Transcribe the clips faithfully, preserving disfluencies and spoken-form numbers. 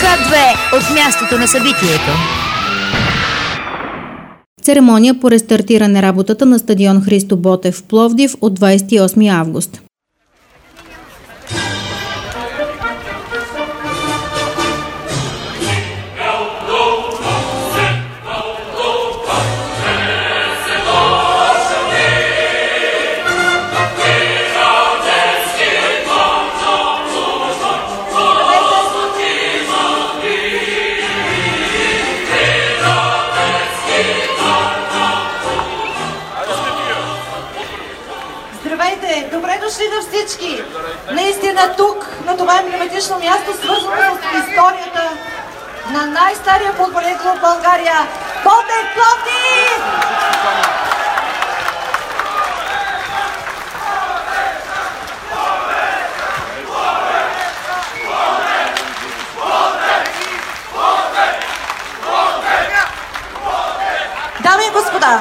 К две от мястото на събитието. Церемония по рестартиране работата на стадион Христо Ботев в Пловдив от двадесет и осми август. Здравейте! Добре дошли на всички! Наистина тук, на това емблематично място, свързано с историята на най-стария футболен клуб в България – Ботев Пловдив! Дами и господа,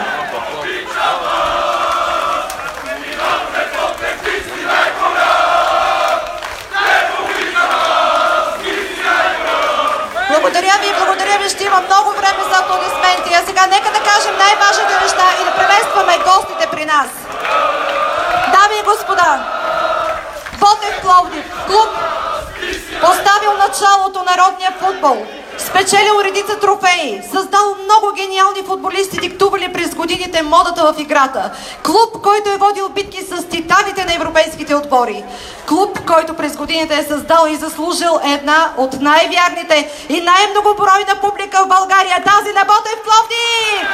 благодаря ви, благодаря ви, ще има много време за аплодисменти. А сега нека да кажем най-важните неща и да приветстваме гостите при нас. Дами и господа, Ботев Пловдив, клуб, поставил началото на родния футбол, спечелил редица трофеи, създал много гениални футболисти, диктували през годините модата в играта. Клуб, който е водил битки с титаните на европейските отбори. Клуб, който през годините е създал и заслужил една от най-вярните и най-многобройна публика в България, тази на Ботев Пловдив!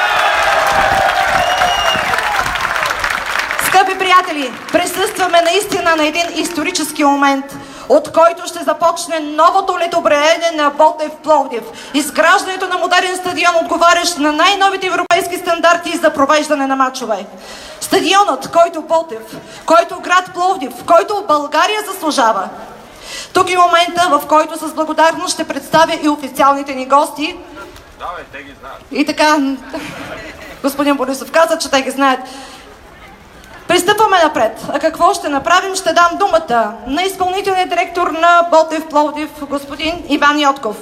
Скъпи приятели, присъстваме наистина на един исторически момент, от който ще започне новото летобреене на Ботев Пловдив. Изграждането на модерен стадион, отговарящ на най-новите европейски стандарти за провеждане на мачове. Стадионът, който Ботев, който град Пловдив, който България заслужава. Тук е момента, в който с благодарност ще представя и официалните ни гости. Да, бе, те ги знаят. И така, господин Борисов каза, че те ги знаят. Пристъпваме напред. А какво ще направим? Ще дам думата на изпълнителния директор на Ботев Пловдив, господин Иван Йотков.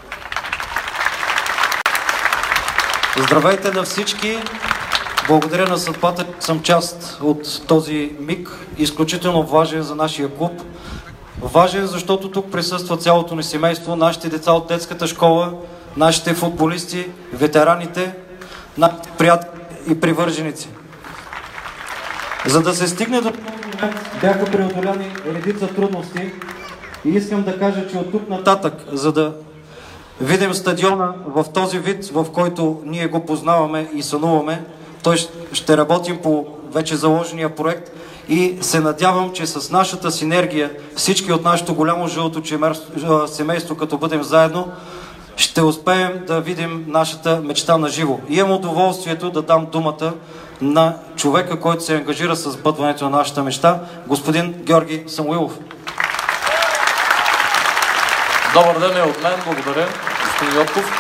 Здравейте на всички! Благодаря на съдбата, че съм част от този миг, изключително важен за нашия клуб. Важен, защото тук присъства цялото ни семейство, нашите деца от детската школа, нашите футболисти, ветераните, нашите приятели и привърженици. За да се стигне до този момент, бяха преодоляни редица трудности и искам да кажа, че от тук нататък, за да видим стадиона в този вид, в който ние го познаваме и сънуваме, той ще работим по вече заложения проект и се надявам, че с нашата синергия, всички от нашето голямо жълто семейство, като бъдем заедно, ще успеем да видим нашата мечта на живо. И имам удоволствието да дам думата на човека, който се ангажира с бъдването на нашата мечта, господин Георги Самуилов. Добър ден е от мен, благодаря, господин Йотков.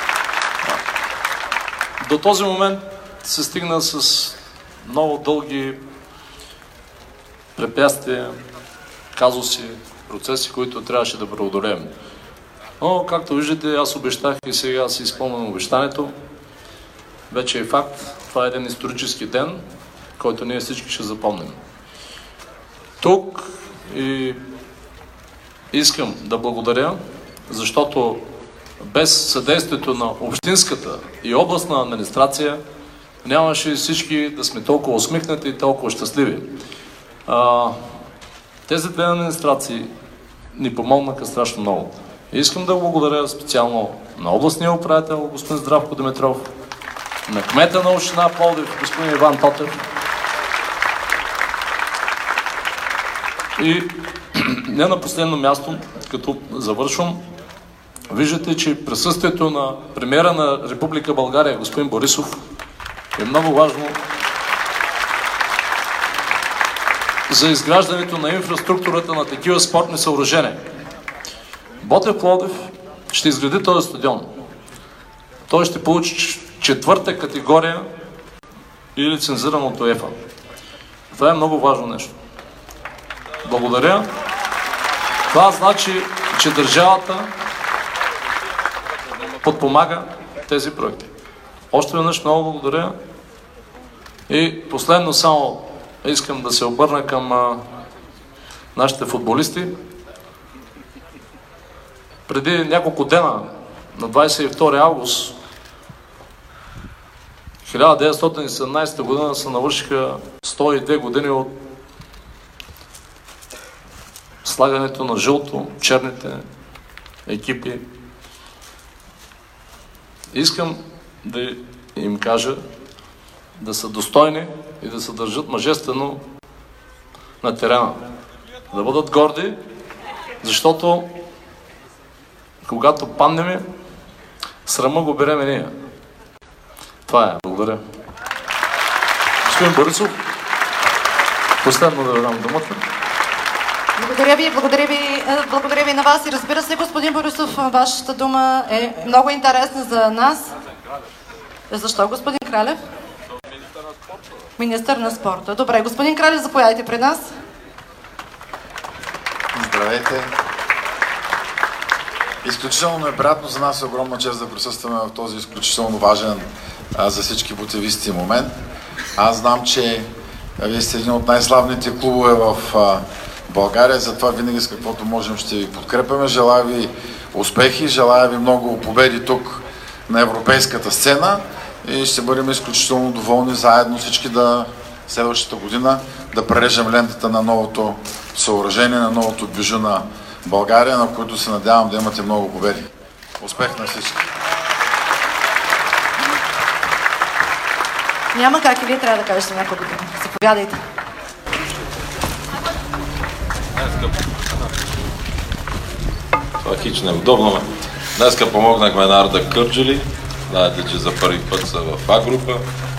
До този момент се стигна с много дълги препятствия, казуси, процеси, които трябваше да преодолеем. Но, както виждате, аз обещах и сега си изпълням обещанието. Вече е факт. Това е един исторически ден, който ние всички ще запомним. Тук и искам да благодаря, защото без съдействието на общинската и областна администрация нямаше всички да сме толкова усмихнати и толкова щастливи. А, тези две администрации ни помогнаха страшно много. И искам да благодаря специално на областния управител, господин Здравко Димитров, на кмета на община Пловдив, господин Иван Тотев. И не на последно място, като завършвам, виждате, че присъствието на премиера на Република България, господин Борисов, е много важно за изграждането на инфраструктурата на такива спортни съоръжения. Ботев Пловдив ще изгради този стадион. Той ще получи четвърта категория и лицензиран от УЕФА. Това е много важно нещо. Благодаря. Това значи, че държавата подпомага тези проекти. Още веднъж много благодаря. И последно само искам да се обърна към а, нашите футболисти. Преди няколко дена, на двадесет и втори август хиляда деветстотин и седемнадесета година, се навършиха сто и две години от слагането на жълто, черните екипи. Искам да им кажа да са достойни и да се държат мъжествено на терена. Да бъдат горди, защото когато паднем, срама го берем ние. Това е. Благодаря. Господин Борисов, последно да ви дам думата. Благодаря ви, благодаря ви, благодаря ви на вас и разбира се, господин Борисов, вашата дума е много интересна за нас. Защо, господин Кралев? Министър на спорта. Добре, господин Кралев, заповядайте пред нас. Здравейте. Изключително е приятно за нас, е огромна чест да присъстваме в този изключително важен а, за всички ботевисти момент. Аз знам, че а, вие сте един от най-славните клубове в а, България, затова винаги с каквото можем ще ви подкрепяме. Желая ви успехи, желая ви много победи тук на европейската сцена и ще бъдем изключително доволни заедно всички да следващата година да прережем лентата на новото съоръжение, на новото бюджо на България, на което се надявам да имате много победи. Успех на всички! Няма как и вие трябва да кажете няколко думи. Заповядайте. Това хич неудобно. Днеска помогнахме на Арда Кърджали. Знаете, че за първи път са в А-група,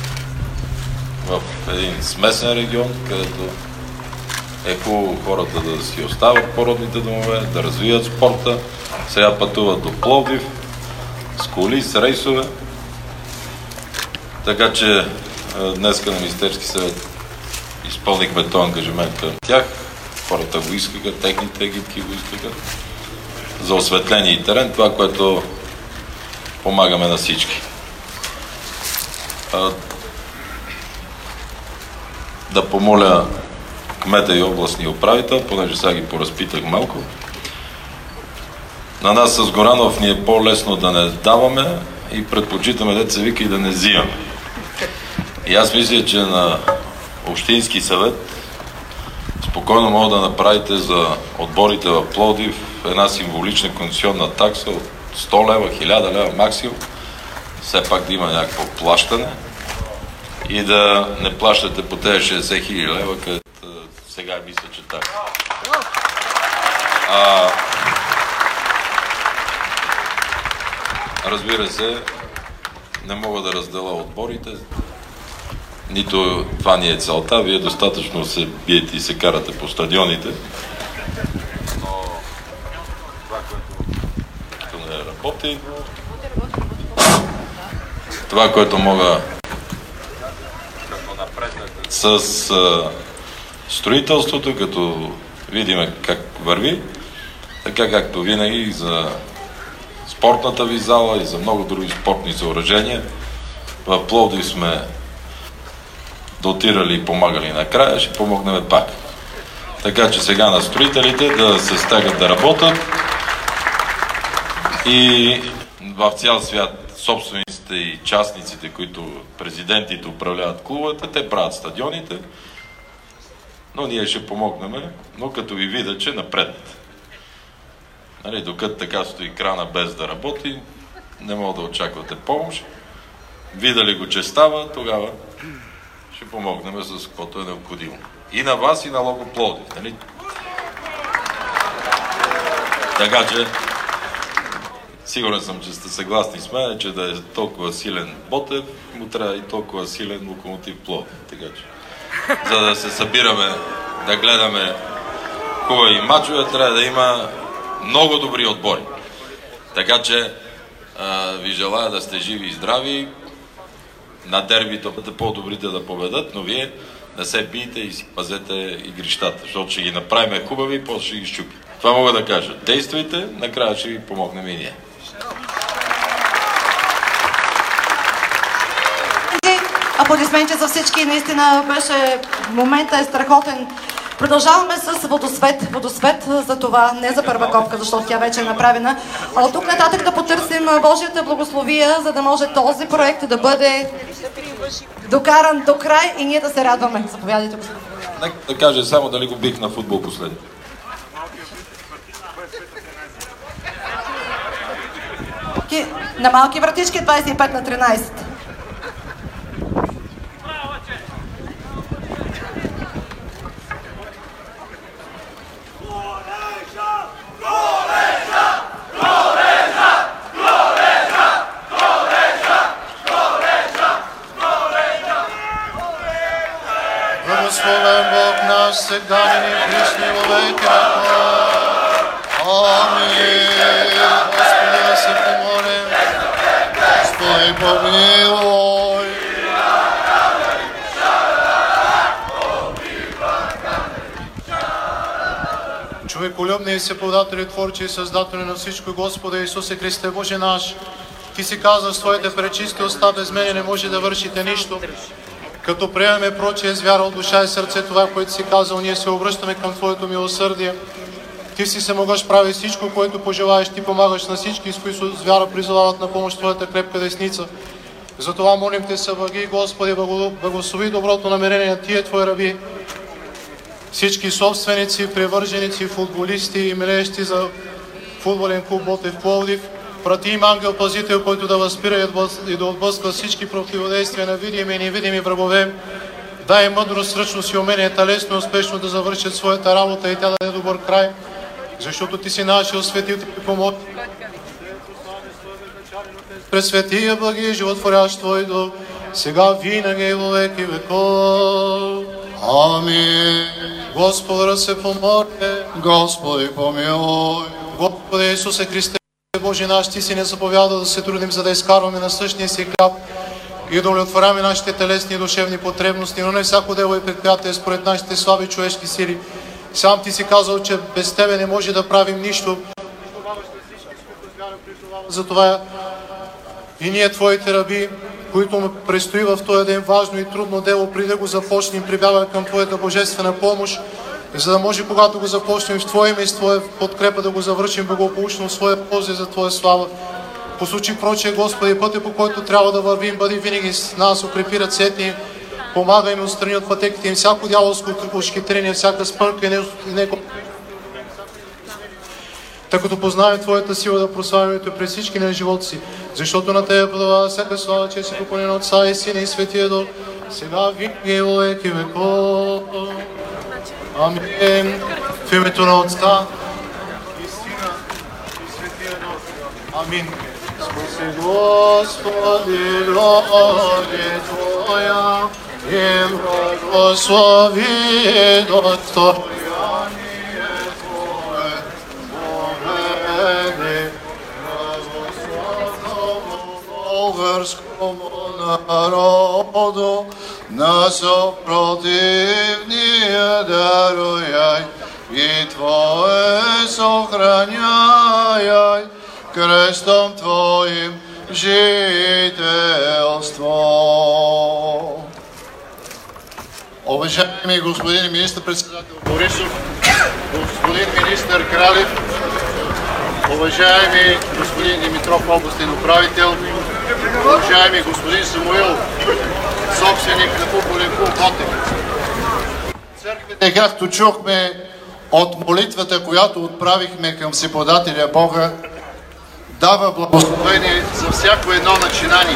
в един смесен регион, където е хубаво хората да си остават по родните домове, да развият спорта. Сега пътуват до Пловдив с коли, с рейсове. Така че днеска на Министерски съвет изпълнихме този ангажимент към тях. Хората го искаха, техните екипки го искаха. За осветление и терен, това, което помагаме на всички. Да помоля кмета и областния управител, понеже сега ги поразпитах малко. На нас с Горанов ни е по-лесно да не даваме и предпочитаме, деца вика, и да не взимаме. И аз мисля, че на Общински съвет спокойно мога да направите за отборите в Пловдив една символична концесионна такса от сто лева, хиляда лева максимум, все пак да има някакво плащане и да не плащате по тези шейсет хиляди лева, където сега мисля, че така. А, разбира се, не мога да разделя отборите, нито това ни е целта. Вие достатъчно се биете и се карате по стадионите. Но това, което не работи, това, което мога с а, строителството, като видим как върви, така както винаги за спортната ви зала и за много други спортни съоръжения. В Пловдив сме дотирали и помагали накрая, ще помогнем пак. Така че сега на строителите да се стягат да работят и в цял свят собствениците и частниците, които президентите управляват клубовете, те правят стадионите, но ние ще помогнем, но като ви видя, че напреднете. Нали, докато така стои крана без да работи, не мога да очаквате помощ. Видали го, че става, тогава ще помогнем с каквото е необходимо. И на вас, и на Лого Пловдив. Нали? Така че, сигурен съм, че сте съгласни с мен, че да е толкова силен Ботев, му трябва и толкова силен Локомотив Пловдив. Така че, за да се събираме, да гледаме хубави мачове, трябва да има много добри отбори. Така че, а, ви желая да сте живи и здрави, на дербито да по-добрите да победат, но вие не се бийте и си пазете игрищата, защото ще ги направим хубави и после ще ги щупи. Това мога да кажа. Действайте, накрая ще ви помогнем и ние. Аплодисменти за всички. Наистина беше, момента е страхотен. Продължаваме с водосвет. Водосвет за това, не за първа копка, защото тя вече е направена. А от тук нататък да потърсим Божията благословия, за да може този проект да бъде докаран до край и ние да се радваме. Заповядайте, господин. Нека да кажа само дали го бих на футбол последно. На малки вратички двадесет и пет на тринадесет. Благословен Бог наш, сега ни пришли во веки. Амин. Господи, да се помолим. Господи, помилуй. Човеколюбни и всеподатели, творчи и създатели на всичко, Господи Исусе Христе, Боже наш, Ти си казал в своите пречисти уста, без мене не може да вършите нищо. Като приемаме прочие с вяра от душа и сърце това, което си казал, ние се обръщаме към Твоето милосърдие. Ти си се могъш прави всичко, което пожелаеш. Ти помагаш на всички, с които с вяра призовават на помощ Твоята крепка десница. Затова молим Те, съблаги, Господи, благослови доброто намерение на Тия Твои раби. Всички собственици, привърженици, футболисти и милеещи за футболен клуб Ботев Пловдив. Прати им ангел-пазител, който да възпира и да отблъсква всички противодействия на видими и невидими врагове. Дай им мъдрост, сръчност и умение талесно и успешно да завършат своята работа и тя да даде добър край. Защото Ти си нашия светил, Ти помогни. Пресветия, благи и животворящ Твой дух, сега винаги и во веки веков. Амин. Господи, да се помоли. Господи, помилуй. Господи Исусе Христе, Боже наш, Ти си не заповяда да се трудим, за да изкарваме на същия си хляб и да удовлетворяваме нашите телесни и душевни потребности, но не всяко дело и предприятие според нашите слаби човешки сили. Сам Ти си казал, че без Тебе не може да правим нищо. Затова и ние, Твоите раби, които му предстои в този ден важно и трудно дело, преди да го започнем, прибягваме към Твоята божествена помощ, за да може, когато го започнем в Твое име и с Твоя подкрепа, да го завършим благополучно в Своя полза за Твоя слава. Посочи прочее, Господи, пътя, по който трябва да вървим, бъди винаги с нас, укрепи ръцете им, помагай им, отстрани от пътеките им всяко дяволско ушкитрение, всяка спънка и него. Тъй като познаем Твоята сила да прославим Те през всички на живота си, защото на Тебе подава всяка слава, че си поклонен от Отца и Сина и Светия Дух, сега винаги и во веки веков. Амин. В името на Отца и Сина и Светия Дух. Амин. Спаси, Господи, роди Твоя и благослови достояние Твое, Богене, благословному българскому народу, на съпротивния даруяй и Твое сохраняй, крестом Твоим жителство. Уважаеми господин министър-председател Борисов, господин министър Кралев, уважаеми господин Димитров, областен управител, уважаеми господин Самуилов, собственик на футболен клуб Ботев. Църквите, както чухме от молитвата, която отправихме към Всеподателя Бога, дава благословение за всяко едно начинание.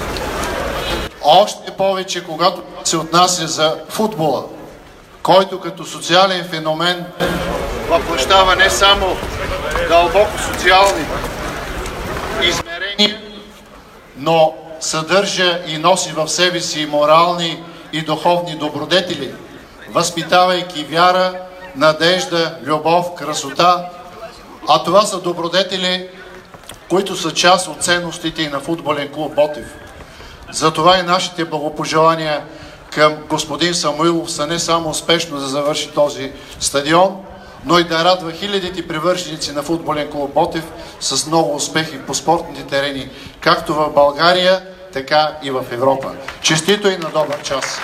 Още повече, когато се отнася за футбола, който като социален феномен въплъщава не само дълбоко социални измерения, но съдържа и носи в себе си морални и духовни добродетели, възпитавайки вяра, надежда, любов, красота, а това са добродетели, които са част от ценностите и на футболен клуб Ботев. Затова и нашите благопожелания към господин Самуилов са не само успешно да завърши този стадион, но и да радва хилядите привърженици на футболен клуб Ботев с много успехи по спортните терени, както в България, така и в Европа. Честито и на добър час!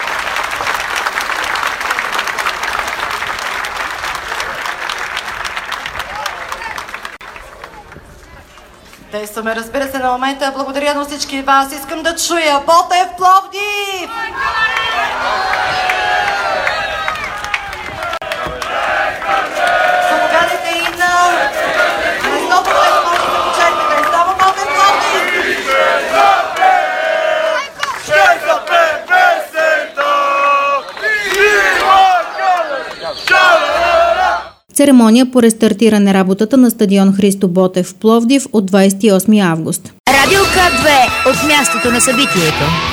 Действаме, разбира се, на момента. Благодаря на всички вас. Искам да чуя Ботев Пловдив! Заповядайте и на местото, което може да почерпите. Само Ботев Пловдив! Церемония по рестартиране работата на стадион Христо Ботев в Пловдив от двадесет и осми август. Радио К две от мястото на събитието.